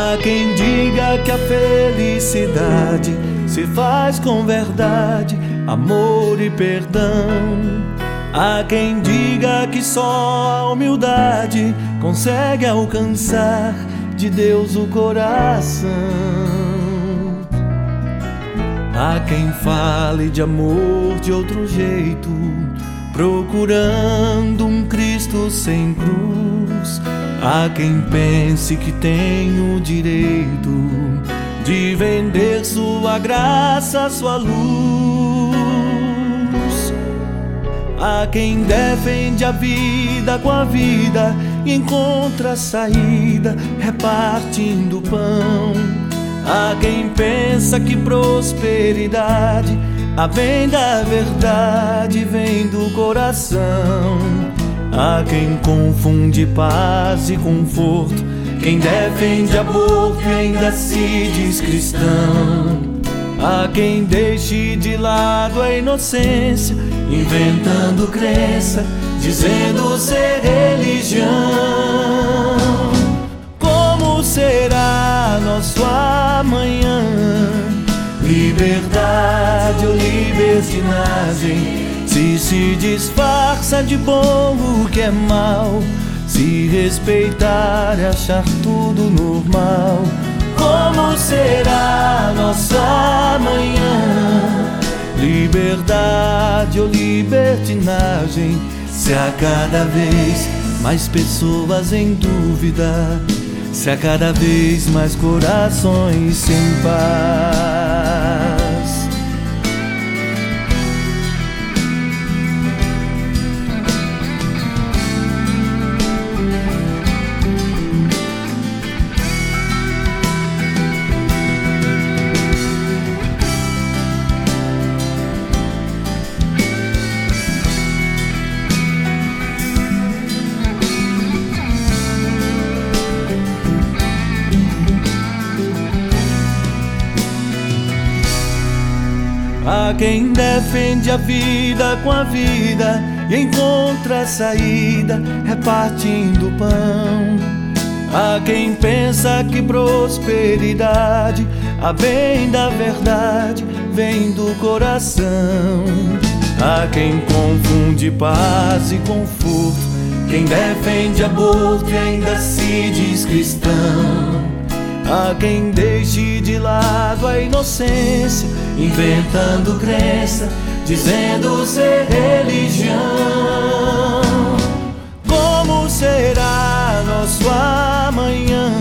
Há quem diga que a felicidade se faz com verdade, amor e perdão. Há quem diga que só a humildade consegue alcançar de Deus o coração. Há quem fale de amor de outro jeito, procurando um Cristo sem cruz. Há quem pense que tem o direito de vender sua graça, sua luz. Há quem defende a vida com a vida e encontra saída repartindo pão. Há quem pensa que prosperidade vem da verdade, vem do coração. Há quem confunde paz e conforto, quem defende aborto e ainda se diz cristão. Há quem deixe de lado a inocência, inventando crença, dizendo ser religião. Como será nosso amanhã? Liberdade ou libertinagem? Se disfarça de bom o que é mal, se respeitar e achar tudo normal. Como será nossa amanhã? Liberdade ou libertinagem? Se há cada vez mais pessoas em dúvida, se há cada vez mais corações sem paz. Há quem defende a vida com a vida e encontra saída repartindo pão. Há quem pensa que prosperidade vem da verdade, vem do coração. Há quem confunde paz e conforto, quem defende aborto e ainda se diz cristão. Há quem deixe de lado a inocência, inventando crença, dizendo ser religião. Como será nosso amanhã?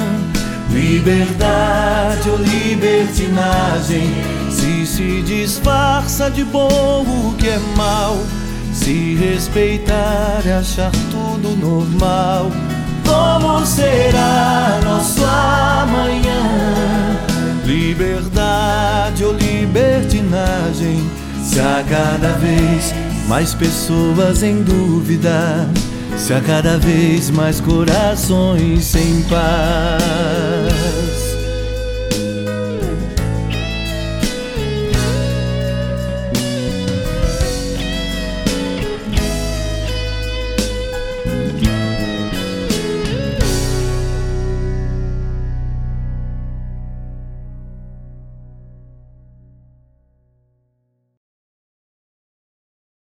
Liberdade ou libertinagem? Se disfarça de bom o que é mal, se respeitar e achar tudo normal. Como será nosso amanhã? Liberdade ou libertinagem? Se há cada vez mais pessoas em dúvida, se há cada vez mais corações sem paz.